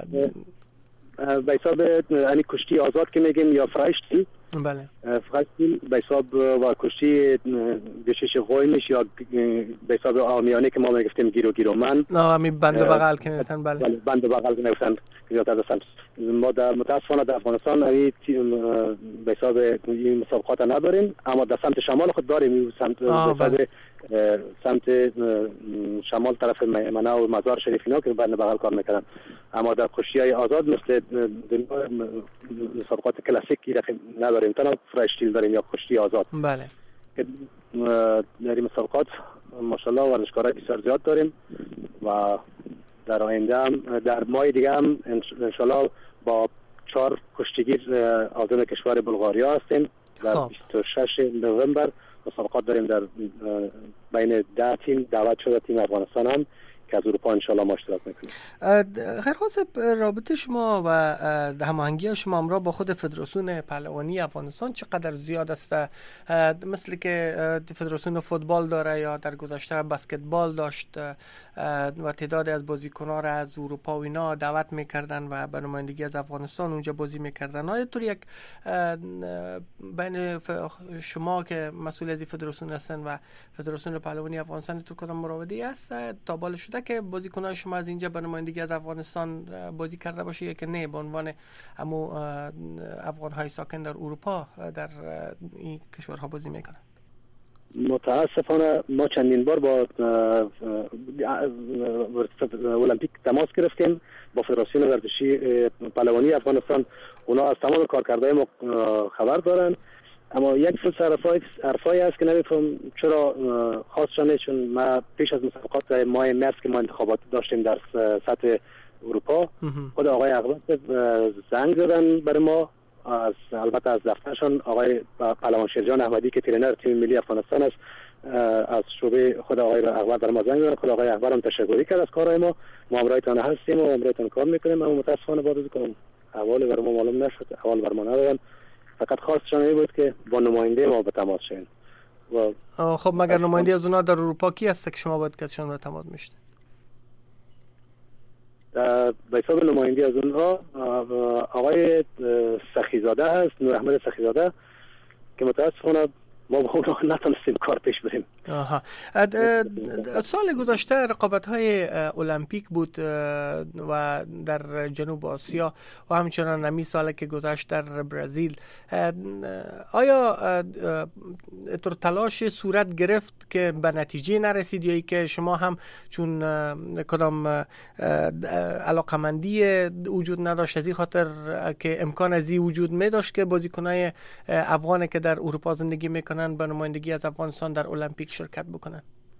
به حساب یعنی کشتی آزاد که میگیم یا فرایشتی. بله فرایشتی به حساب و کشتی گشش قویمش یا به حساب آمیانه که ما میگفتیم گیرومن نه بند و بغل که میگفتن. بله بند و بغل که میگفتن ما در متاسفانه در افغانستان این به حساب این مسابقات نداریم، اما در سمت شمال خود داریم. سمت شمال طرف میمنه و مزار شریف اینا که بند بغل کار میکنن، اما در کشتی‌های آزاد مثل مسابقات کلاسیک نداریم، تنها فرایشتیل داریم یا کشتی آزاد. بله در این مسابقات ماشاءالله ورزشکارای بسیار زیاد داریم و در آینده هم در ماه دیگه هم انشالله با 4 کشتیگیر عازم کشور بلغاریا هستیم. در 26 نوامبر مسابقات داریم در بین 10 تیم دعوت شده، تیم افغانستان هم که از اروپا انشالله ما اشتراک میکنیم. خیرخواست رابطه شما و هماهنگی شما همراه با خود فدراسیون پهلوانی افغانستان چقدر زیاد است؟ مثل که فدراسیون فوتبال داره یا در گذشته بسکتبال داشت و تعدادی از بازیکن‌ها را از اروپا و اینا دعوت میکردن و به نمایندگی از افغانستان اونجا بازی میکردن. آیا طور یک بین شما که مسئول از فدراسیون هستن و فدراسیون پهلوانی افغانستان تو کدام مراودی است تا بالا شده که بازیکن‌های شما از اینجا به نمایندگی از افغانستان بازی کرده باشه یا که نه به عنوان همو افغان‌های ساکن در اروپا در این کشورها بازی میکنن؟ متاسفانه ما چندین بار با المپیک تماس گرفتیم با فدراسیون ورزشی پهلوانی افغانستان. اونا از تمام کارکردهای ما خبر دارن، اما یک سلسله حرفایی هست که نمیفهم چرا خواستشانه، چون ما پیش از مسابقات ماه مارس که ما انتخابات داشتیم در سطح اروپا خود آقای اقبال زنگ زدن برای ما، البته از دفترشان آقای پهلوان شیرجان احمدی که ترینر تیم ملی افغانستان است از شعبه خود آقای اقبال برای ما زنگ زدن. خود آقای اقبال هم تشکری کرد از کارهای ما همراهتان هستیم و همراهتان کار میکنیم، اما متاسفانه بعد از کنم احوال برای ما معلوم نشد، احوال برای ما ندادن، فقط خواستشان این بود که با نماینده ما به تماس شین. خب مگر نماینده از اونا در اروپا کی هست که شما باید کتشان به تماس میشید؟ به حساب نماینده از اونها آقای سخیزاده هست، نور احمد سخیزاده، که متاسفانه ما با اونها نتونستیم کار پیش بریم. سال گذشته رقابت‌های المپیک بود و در جنوب آسیا و همچنان نمی سال که گذشت در برزیل. آیا طور تلاش صورت گرفت که به نتیجه نرسید یا که شما هم چون کدام علاقمندی وجود نداشت از این خاطر که امکان ازی وجود می داشت که بازیکنای افغان که در اروپا زندگی میکنن به نمایندگی از افغانستان در المپیک شرکت بکنن؟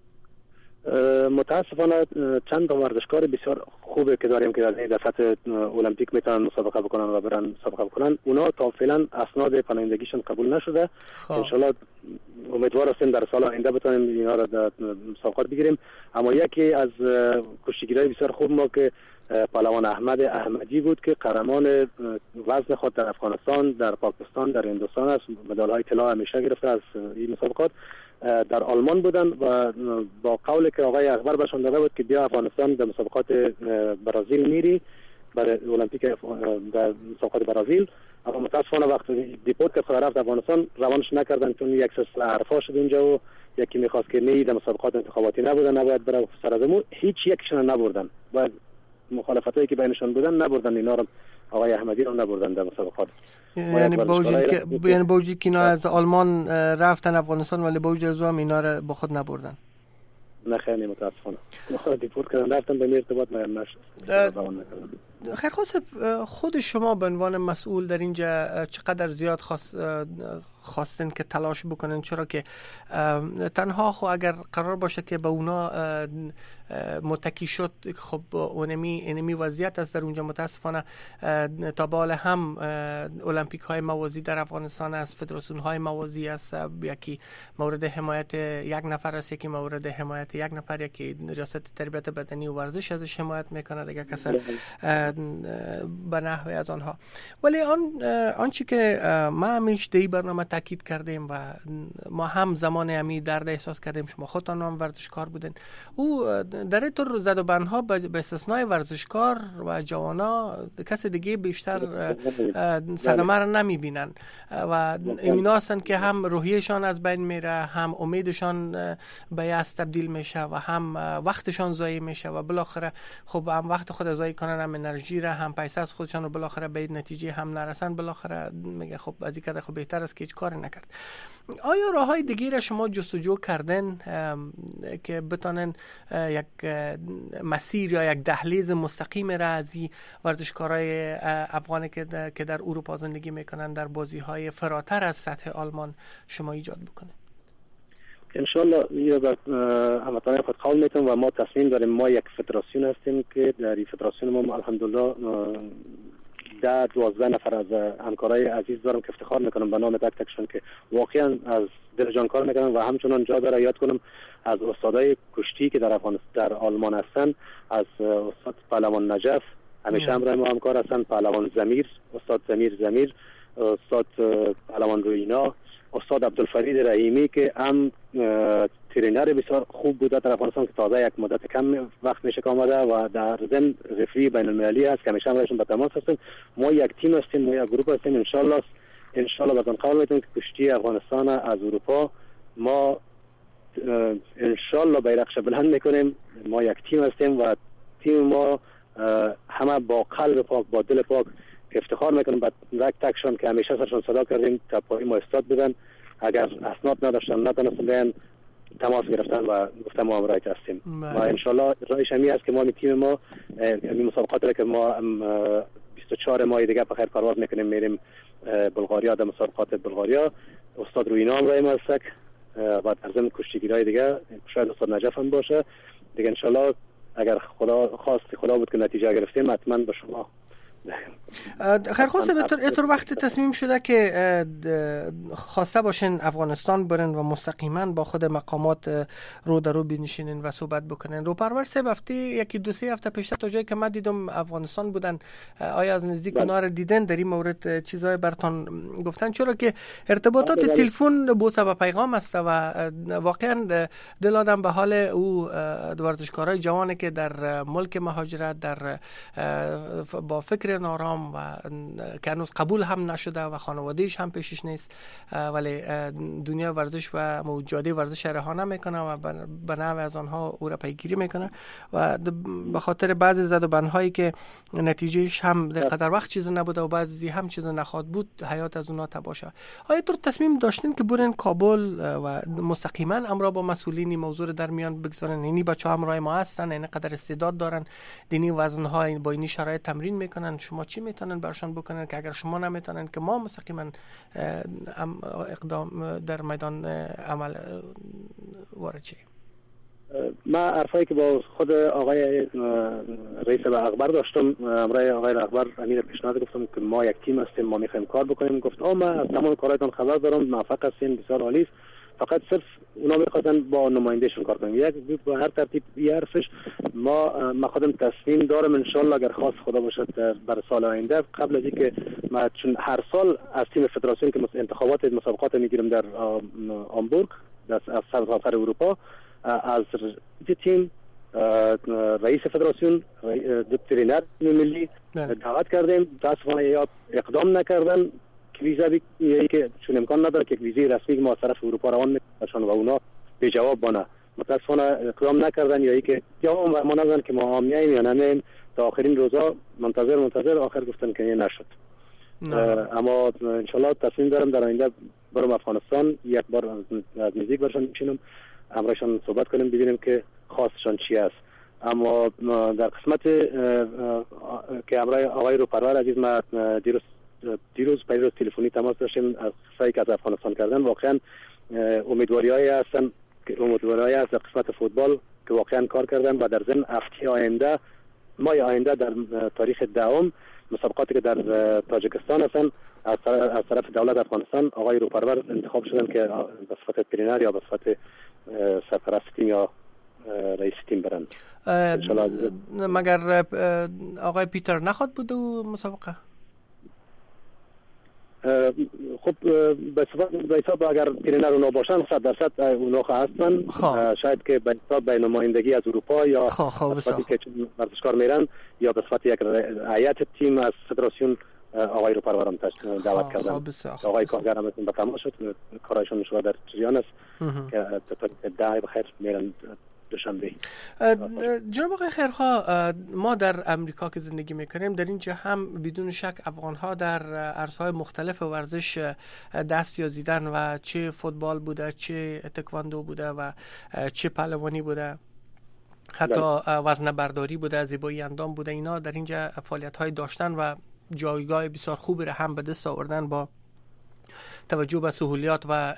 متاسفانه چند تا ورزشکار بسیار خوبه که داریم که در سطح المپیک میتونن مسابقه بکنن و برن مسابقه بکنن. اونا تا فعلا اسناد پناهندگیشون قبول نشده. ان شاء الله امیدوار هستیم در سال آینده بتونیم اینا را در مسابقات بگیریم. اما یکی از کشتیگیرای بسیار خوب ما که پهلوان احمد احمدی بود که قهرمان وزن خود در افغانستان، در پاکستان، در هندوستان است. مدال‌های طلا همیشه گرفته از این مسابقات. در آلمان بودن و با قولی که آقای اکبر بهشون داده بود که بیا افغانستان در مسابقات برزیل میری برای المپیک در مسابقات برزیل، اما متاسفانه وقتی دیپورت که خود رفت افغانستان روانش نکردن چون یک سلسله حرفا شد اینجا و یکی میخواست که نه در مسابقات انتخاباتی نبودن، نباید بره سرزمون، هیچ یکشون نبردن و مخالفتایی که بینشون بودن نبردن. اینا رو آقای احمدی رو نبردن در مسابقات. یعنی با وجودی که اینا از آلمان رفتن افغانستان ولی با وجود از هم اینا رو با خود نبردن. نه خیلی متاسفانه دیپورت کردن رفتن به ارتباط نشد. خیر خود شما به عنوان مسئول در اینجا چقدر زیاد خواستین که تلاش بکنن، چرا که تنها خب اگر قرار باشه که به اونا متکی شد خب اونمی وضعیت است در اونجا. متاسفانه تا به حال هم المپیک های موازی در افغانستان است، فدراسیون های موازی است، یکی مورد حمایت یک نفر است، یکی مورد حمایت یک نفر، یکی ریاست تربیت بدنی و ورزش ازش حمایت میکنه دیگه کسا به نحوی از آنها. ولی آنچه که ما همیشه در برنامه تاکید کردیم و ما هم زمان همی درد احساس کردیم، شما خودتان هم ورزشکار بودین، او در این طور زد و بندها به استثنای ورزشکار و جوانا کسی دیگه بیشتر صدمه را نمیبینن و اینا هستن که هم روحیشان از بین میره، هم امیدشان به یأس تبدیل میشه و هم وقتشان ضایع میشه و بالاخره خب هم وقت خود ضایع کنن، هم انرژی را، هم پیسه از خودشان رو بالاخره به نتیجه هم نرسن، بالاخره میگه خب از این کده خب بهتر است که هیچ کاری نکرد. آیا راههای دیگه را شما جستجو کردن که بتونن یک مسیر یا یک دهلیز مستقیم را از این ورزشکارای افغانی که در اروپا زندگی میکنن در بازی‌های فراتر از سطح آلمان شما ایجاد بکنه؟ انشالله یا به هموطنان خود قول میتونم و ما تصمیم داریم. ما یک فدراسیون هستیم که در این فدراسیون ما الحمدلله 12 نفر از همکارای عزیز دارم که افتخار میکنم به نام تک تکشون که واقعا از دل جان کار میکنن و همچنان جا داره یاد کنم از استادای کشتی که در آلمان هستن، از استاد پهلوان نجف همیشه همراه ما همکار هستن، پهلوان زمیر، استاد زمیر، استاد پهلوان روینا، استاد عبدالفرید رحیمی که هم ترینر بسیار خوب بوده در افغانستان که تازه یک مدت کم وقت میشه که آمده و در ضمن رفری بین المللی هست که همیشه همراهشون به تماس هستیم. ما یک تیم هستیم، ما یک گروه هستیم. انشالله بدون قول میتونیم که کشتی افغانستان از اروپا ما انشالله بیرقش بلند میکنیم. ما یک تیم هستیم و تیم ما همه با قلب پاک، با دل پاک افتخار میکنم به یک تکشون که همیشه سرشون صدا کردیم تا پای ما استاد بدن. اگر اسناد نداشتن نتونستن بیان تماس گرفتن و گفتم ما هم رایت هستیم و انشالله رایش همی است که ما تیم ما این مسابقات را که ما 24 ماه دیگه به خیر پرواز میکنیم میریم بلغاریا در مسابقات بلغاریا. استاد روینا هم رایم هستک و در ضمن کشتیگیرای دیگه شاید استاد نجف هم باشه دیگه. انشالله اگر خدا بود که نتیجه گرفتیم حتما به شما خیر. خواست وقت تصمیم شده که خواسته باشین افغانستان برن و مستقیما با خود مقامات رو در رو بنشینین و صحبت بکنین. رو پرور 3 هفته یکی 2-3 هفته پیش تا جایی که من دیدم افغانستان بودن، آیا از نزدیک اونا رو دیدن در این مورد چیزای براتون گفتن؟ چرا که ارتباطات تلفن بوسه و پیغام است و واقعا دل آدم به حال او ورزشکارای جوانی که در ملک مهاجرت در با فکر بسیار نارام و که هنوز قبول هم نشده و خانوادهش هم پیشش نیست، ولی دنیا ورزش و موجاده ورزش رها نمیکنه و به نحو از آنها او را پیگیری میکنه و به خاطر بعضی زد و بندهایی که نتیجهش هم در وقت چیز نبوده و بعضی هم چیز نخواد بود، حیات از اونها تباه شد. آیا تو تصمیم داشتین که برین کابل و مستقیما امرا با مسئولین موضوع در میان بگذارن؟ یعنی بچه‌ها همراه ما هستن، این قدر استعداد دارن، دینی وزن‌ها با این شرایط تمرین میکنن، شما چی میتونن برشان بکنن که اگر شما نمیتونن که ما مستقیما اقدام در میدان عمل وارد شیم؟ ما حرفایی که با خود آقای رئیس اخبار داشتم، امرای آقای اخبار امیر پیشنهاد گفتم که ما یک تیم هستیم، ما میخوایم کار بکنیم. گفت ما از تمام کارهایتان خبر دارم، موفق هستین، بسیار عالی است، فقط صرف اونا میخواستن با نمایندهشون کار کنیم. یک به هر ترتیب حرفش ما خودم تصمیم دارم ان شاء الله اگر خواست خدا باشد برای سال آینده، قبل از اینکه ما چون هر سال از تیم فدراسیون که انتخابات مسابقات میگیریم در هامبورگ از سراسر اروپا، از تیم رئیس فدراسیون ترینر ملی دعوت کردیم، متاسفانه یا اقدام نکردن که ویزا که چون امکان نداره که ویزای رسمی ما طرف اروپا روان میشن و اونا به جواب بانه، متاسفانه اقدام نکردن یا اینکه جواب ما ندادن که ما میایم یا نمیایم. تا آخرین روزا منتظر آخر گفتن که نشد. اما ان شاء الله تصمیم دارم در آینده برم افغانستان، یک بار از نزدیک برشان میشینم، امرشان صحبت کنیم، ببینیم که خواستشان چی است. اما در قسمت که امرای آقای رو پرور عزیز ما دیروز تلفنی تماس داشتیم از قصه‌ای که از افغانستان کردن، واقعا امیدواری‌هایی هستن که در قسمت فوتبال که واقعا کار کردن و در ضمن هفته آینده ماه آینده در تاریخ 10 مسابقاتی که در تاجیکستان هستن از طرف دولت افغانستان آقای رو پرور انتخاب شدن که به صفت ترینر یا به صفت سرپرست تیم یا رئیس تیم برند. مگر آقای پیتر نخواد بود و مسابقه؟ خب به حساب اگر ترینر اونا باشن 100% اونا هستن، شاید که به حساب نمایندگی از اروپا یا صفتی که ورزشکار میرن یا به صفت یک هیئت تیم از فدراسیون آقای رو پرورم دعوت کردن. آقای کارگر هم به تماس شد، کارایشون شده در جریان است که دعای بخیر میرن دوشنبه. جناب آقای خیرخواه، ما در امریکا که زندگی میکنیم در اینجا هم بدون شک افغانها در عرصه‌های مختلف ورزش دست یازیدن و چه فوتبال بوده، چه تکواندو بوده و چه پهلوانی بوده، حتی وزنه برداری بوده، زیبایی اندام بوده، اینا در اینجا فعالیت‌های داشتن و جایگاه بسیار خوبی را هم به دست آوردن با توجه به سهولیات و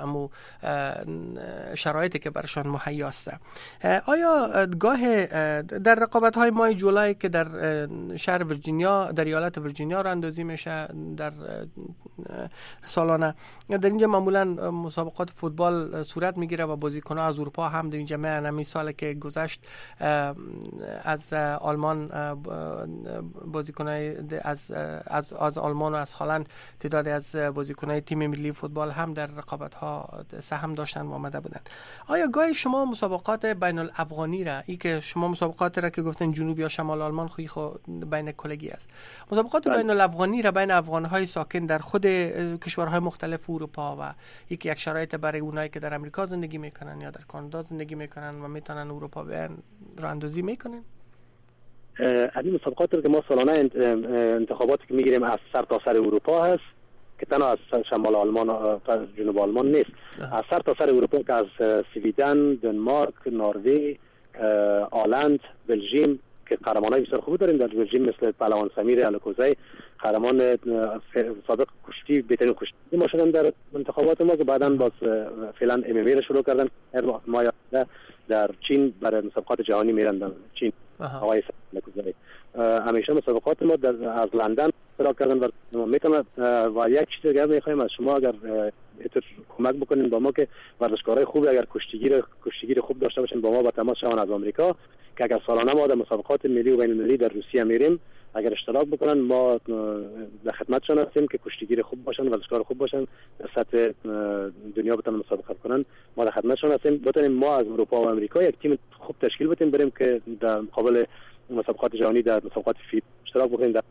شرایطی که برشان مهیا است. آیا گاه در رقابت‌های ماه جولای که در شهر ویرجینیا در ایالت ویرجینیا راندازی میشه در سالانه، در اینجا معمولا مسابقات فوتبال صورت میگیره و بازیکن‌ها از اروپا هم در اینجا میان. همین سال که گذشت از آلمان بازیکن‌های از آلمان و از هلند تعدادی از بازیکن‌های تیم ملی فوتبال هم در رقابت‌ها سهم داشتن و آمده بودن. آیا گاهی شما مسابقات بین الافغانی را، ای که شما مسابقات را که گفتن جنوب یا شمال آلمان بین کلگی است، مسابقات بین الافغانی را بین افغان‌های ساکن در خود کشورهای مختلف اروپا و یک شرایط برای اونایی که در امریکا زندگی میکنن یا در کانادا زندگی میکنن و میتونن اروپا بیان راندازی میکنن؟ این مسابقات که ما سالانه انتخاباتی که میگیریم از سر تا سر اروپا هست که تنها از شمال آلمان و جنوب آلمان نیست، از سر تا سر اروپا که از سویدن، دنمارک، نروژ، آلند، بلژیم که قهرمانای بسیار خوبی داریم. در بلژیم مثل پهلوان سمیر الکوزی قهرمان سابق کشتی بهترین کشتی ما شدن در انتخابات ما که بعداً باز فعلا ام ام ای را شروع کردن. ما در چین برای مسابقات جهانی میرن در چین آقای الکوزی. همیشه مسابقات ما از لندن شروع کردن و میتونه و یک چیز دیگه میخوایم از شما اگر کمک بکنین با ما که ورزشکارای خوبی اگر کشتیگیر خوب داشته باشن با ما با تماس شون از آمریکا که اگر سالانه ما در مسابقات ملی و بین المللی در روسیه میریم اگر اشتراک بکنن ما در خدمتشون هستیم که کشتیگیر خوب باشن، ورزشکار خوب باشن، در سطح دنیا بتونن مسابقه کنن. ما در خدمتشون هستیم. بتونیم ما از اروپا و آمریکا یک تیم خوب تشکیل بدیم بریم که در مقابل مسابقات جهانی در مسابقات فیفا اشتراک بکنیم. در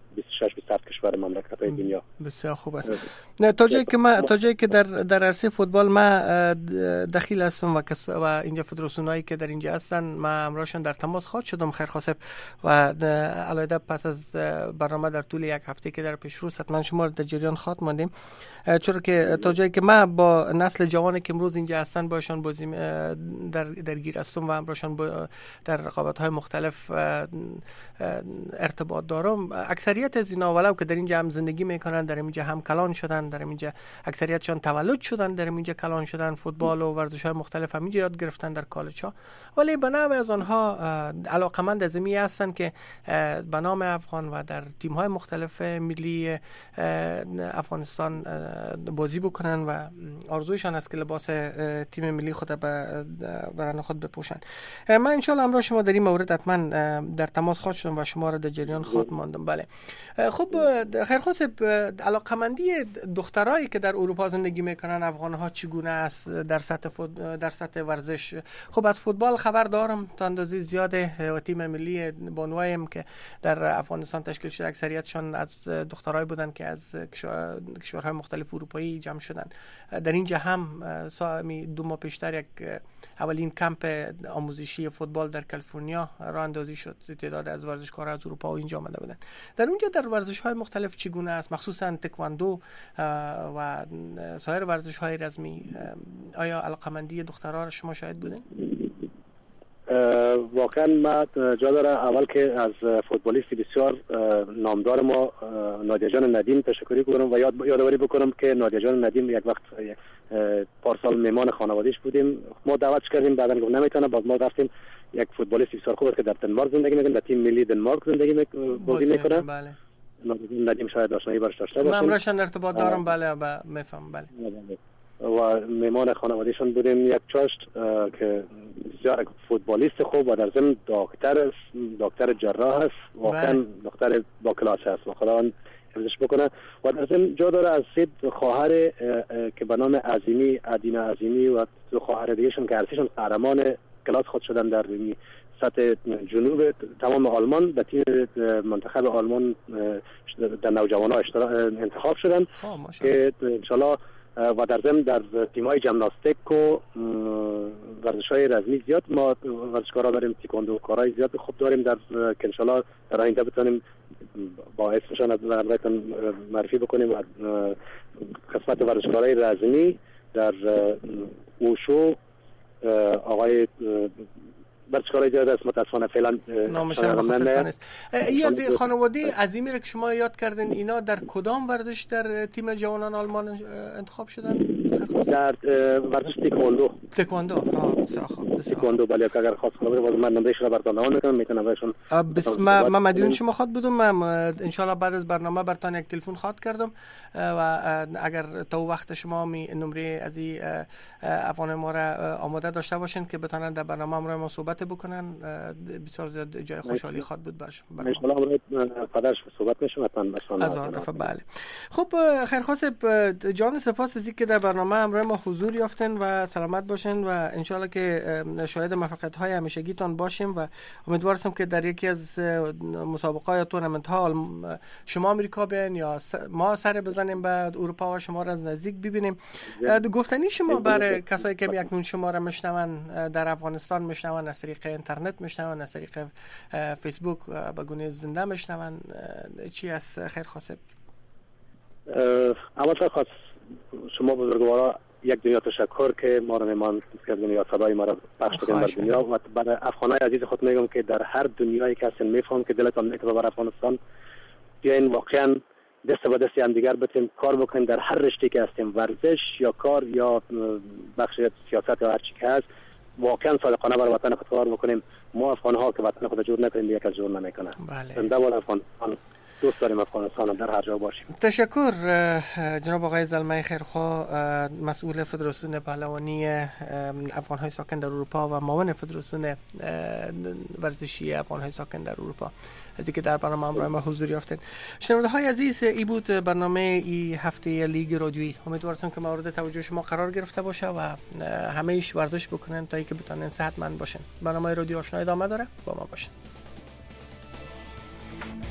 26 27 کشور مملکت‌های دنیا. بسیار خوب است. نه تا جایی که در عرصه فوتبال ما دخیل هستم و اینجا فدراسیونایی که در اینجا هستن ما امراشون در تماس خواهد شدم خیر خاسب و علاوه پس از برنامه در طول یک هفته که در پیش رو حتما شما رو در جریان خواهد ماندیم، چون که تا جایی که ما با نسل جوانی که امروز اینجا هستن باشون بازی درگیر هستم و امراشون در رقابت‌های مختلف ارتباط دارم. اکثریت از اینا ولو که در اینجا هم زندگی میکنن، در اینجا هم کلان شدن، در اینجا اکثریتشون تولد شدن، در اینجا کلان شدن، فوتبال و ورزش‌های مختلف هم اینجا یاد گرفتن در کالج‌ها، ولی به نوع از آنها علاقمند از این هستن که به نام افغان و در تیم‌های مختلف ملی افغانستان بازی بکنن و آرزویشان است که لباس تیم ملی خود برای خود بپوشن. من ان شاء الله امروز شما در این مورد حتما در تماس خواهد شدم و شما را در جریان خواهد ماندم. بله خب خیر خاسب، علاقمندی دخترایی که در اروپا زندگی میکنن افغان‌ها چگونه است در سطح ورزش؟ خب از فوتبال خبر دارم تا اندازه زیاده و تیم ملی بانوایم که در افغانستان تشکیل شده اکثریتشون از دخترای بودن که از کشورهای مختلف اروپایی جمع شدن. در اینجا هم 2 ماه پیشتر یک اولین کمپ آموزشی فوتبال در کالیفرنیا راه اندازی شد. تعداد از ورزشکاران از اروپا و اینجا آمده بودن. در اونجا در ورزش‌های مختلف چگونه است، مخصوصا تکواندو و سایر ورزش‌های رزمی؟ آیا علاقمندی دخترها را شما شاهد بودین؟ واقعا ما جا داره اول که از فوتبالیستی بسیار نامدار ما نادیه جان ندیم تشکری کنم و یادآوری بکنم که نادیه جان ندیم یک وقت پارسال مهمان خانواده‌اش بودیم، ما دعوتش کردیم، بعدن گفت نمیتونه، باز ما رفتیم. یک فوتبالیست بسیار خوب است که در دنمارک زندگی میکنه، در تیم ملی دنمارک زندگی بازی میکنه. بله ندیم شاید آشنایی برش داشته باشیم. من راشن ارتباط دارم. بله میفهم. بله و مهمان خانوادهشان بودیم یک چاشت که بسیار فوتبالیست خوب و در ضمن دکتر جراح است، واقعا دکتر با کلاس است و خدا حفظش بکنه. و در ضمن جا داره از 3 خواهر که به نام عظیمی، ادینا عظیمی و 2 خواهر دیگه‌شون که هرسیشون قهرمان کلاس خود شدن در سطح جنوب تمام آلمان، در تیم منتخب آلمان در نوجوانان انتخاب شدن که انشالله و در ضمن در تیم‌های ژیمناستیک و ورزش‌های رزمی زیاد ما ورزشکارا داریم، تکواندو کارای زیاد خوب داریم در که انشالله در آینده بتونیم با اسمشان از براتون معرفی بکنیم. و قسمت ورزشکارای رزمی در اوشو آقای ورزشکارای زیاد است، متاسفانه فعلا نامشون خاطر نیست. از خانواده عظیمی را که شما یاد کردین، اینا در کدام ورزش در تیم جوانان آلمان انتخاب شدن؟ در ورزش تکواندو. تکواندو بله، اگر خواست کنم باز من نمرهش را براتون نام میکنم، میتونم بهشون من مدیون شما خواهد بودم. من ان شاء الله بعد از برنامه براتون یک تلفن خواهد کردم و اگر تا وقت شما نمره از افغان ما را آماده داشته باشین که بتونن در برنامه امروز ما صحبت بکنن، بسیار زیاد جای خوشحالی خواهد بود برشون. ان شاء الله پدرش صحبت میشم حتما. از دفعه بله. خب خیر خاسب جان، سپاس از اینکه در برنامه امروز ما حضور یافتین و سلامت باشین و ان شاء الله که شاهد موفقیت‌های همیشگیتون باشیم و امیدوارم که در یکی از مسابقات یا تورنمنت‌ها شما آمریکا بیاین یا ما سر بزنیم بعد اروپا و شما را از نزدیک ببینیم. گفتنی شما برای کسایی که اکنون شما را میشنون در افغانستان میشنون، از طریق اینترنت میشنون، از طریق فیسبوک به گونه زنده میشنون، چی از خیر خاسب؟ اول خواست شما بزرگوارا یک دنیا تشکر که ما را مهمان کردین یا صدای ما را پخش کردین در دنیا. و برای افغانای عزیز خود میگم که در هر دنیایی که هستین میفهم که دلتان میتونه برای افغانستان بیاین، واقعا دست به دست هم دیگر بتیم کار بکنیم در هر رشته که هستیم، ورزش یا کار یا بخش سیاست یا هر چی که هست، واقعا صادقانه برای وطن خود کار بکنیم. ما افغان‌ها که وطن خود جور نکنیم یک از جور نمیکنه. زنده باد افغانستان. دوست داریم افغانستان در هر جا باشیم. تشکر جناب آقای زلمه خیرخواه، مسئول فدراسیون پهلوانی افغان‌های ساکن در اروپا و معاون فدراسیون ورزشی افغان‌های ساکن در اروپا، از اینکه در برنامه امروز ما حضور یافتین. شنونده‌های عزیز، این بود برنامه ای هفته لیگ رادیویی. امیدوارم که مورد توجه شما قرار گرفته باشه و همیشه ورزش بکنن تا اینکه بتونن صحتمند باشن. برنامه رادیو آشنا ادامه داره، با ما باشین.